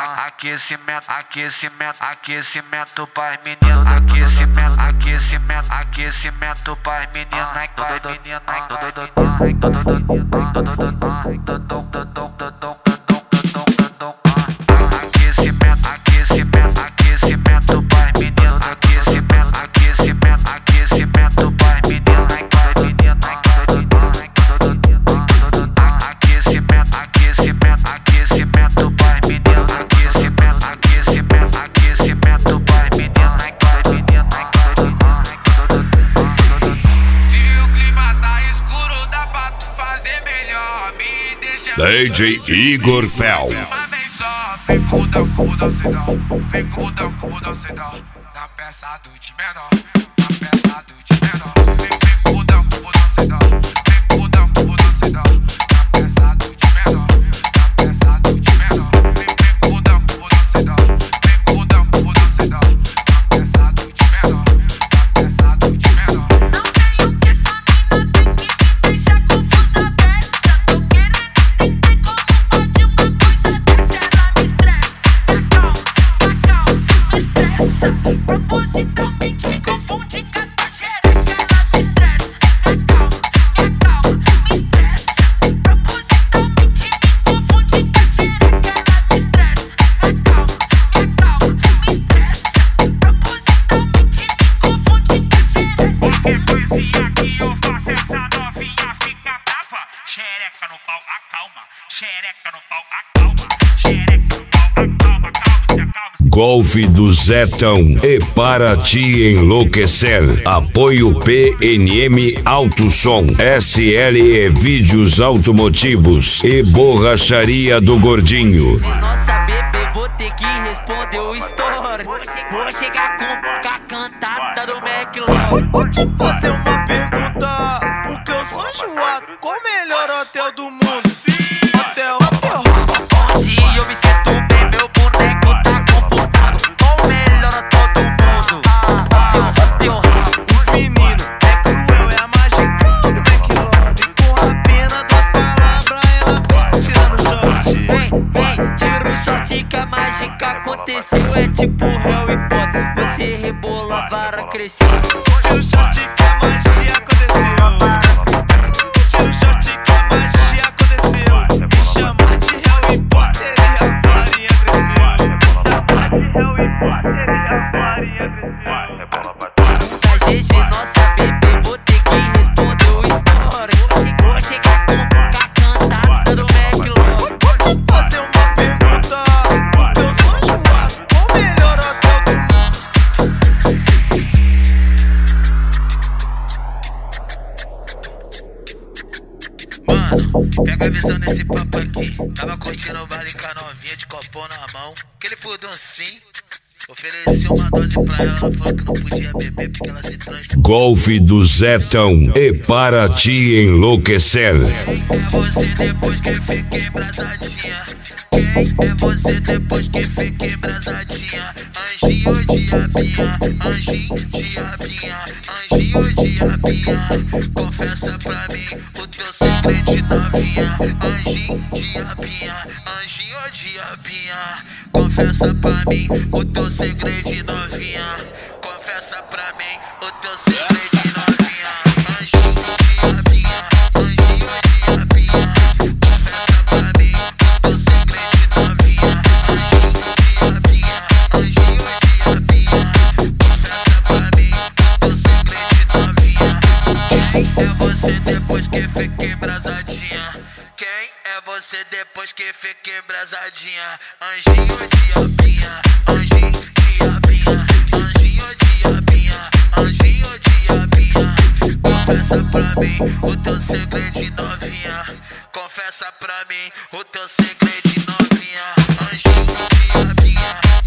aquecimento, aquecimento, aquecimento pras meninas, aquecimento, aquecimento, aquecimento pras meninas, aquecimento, aquecimento, aquecimento pras meninas, aquecimento, aquecimento, aquecimento pras meninas, aquecimento, aquecimento, aquecimento pras meninas, aquecimento, aquecimento, aquecimento pras meninas, Se o clima tá escuro, dá pra tu fazer melhor. Me deixa DJ Igor Fel. vem com mudão sem dó. Vem com mudão sem dó. Na peça do de menor. Na peça do de menor. Vem com mudão sem dó. Vem com mudão sem dó. Na peça do de menor. Na peça do de menor. Vem com mudão sem dó. Vem com mudão sem dó. Na peça do de menor. Na peça do de menor. Não sei o que essa mina tem que me deixar confusa dessa. Tô querendo entender como pode uma coisa dessa. Ela me estressa, acalma, me estressa. Propositalmente me confunde com a tua xereca. Ela me estressa, acalma, me estressa. Propositalmente me confunde com a xereca. Ela me estressa, acalma, me estressa. Propositalmente me confunde com a xereca. Qualquer coisinha que eu faço, essa novinha fica brava. Xereca no pau, acalma. Xereca no pau, acalma. Xereca no pau, acalma. Calma-se, acalma-se. Golfe do Zetão e para te enlouquecer. Apoio PNM Auto Som, SLE Vídeos Automotivos e Borracharia do Gordinho. Nossa bebê, vou ter que responder o story. Vou chegar com a cantada do McLaren. Vou te fazer uma pergunta, porque eu sou enjoado. Qual o melhor hotel do mundo? Hotel. Onde eu me sinto bem, meu boneco tá confortável. Qual o melhor hotel do mundo? Hotel. Os meninos é cruel, é a mágica do McLove. Com apenas duas palavras, ela vem tirando short. Vem, tira o shot que a mágica aconteceu. É tipo Harry Potter, você rebola, a vara cresceu. Tira o short que a magia aconteceu. Tira o short que a magia aconteceu. Me chama de Harry Potter e a farinha cresceu. De Harry Potter e a farinha cresceu. Da GG, nossa bebê, vou ter que responder o story. Vou chegar com a cantada do McLaren. Vou te fazer uma pergunta, porque eu sou enjoado. Qual o melhor hotel do mundo? Mano, pega a visão desse papo aqui. Tava curtindo o baile com a novinha de copão na mão. Aquele fudão sim. Ofereci uma dose pra ela, ela falou que não podia beber porque ela se transformou. Golfe do Zetão e para te enlouquecer. É você depois que fica embrasadinha. Quem é você depois que fica embrasadinha? Anjinho, diabinha, anjinho, diabinha, anjinho, diabinha. Confessa pra mim o teu segredo de novinha. Anjinho, diabinha, anjinho, diabinha. Confessa pra mim o teu segredo de novinha. Confessa pra mim o teu segredo de novinha. Anjinho, diabinha, anjinho, diabinha. Confessa pra mim o teu segredo de novinha. Anjinho, diabinha, anjinho, diabinha. Confessa pra mim o teu segredo de novinha. Quem é você depois que fica embrasadinha? Quem é você depois que fica embrasadinha? Anjinho, diabinha, anjinho, diabinha, anjinho, diabinha, anjinho, diabinha. Confessa pra mim o teu segredo de novinha. Confessa pra mim o teu segredo de novinha. Anjinho, diabinha,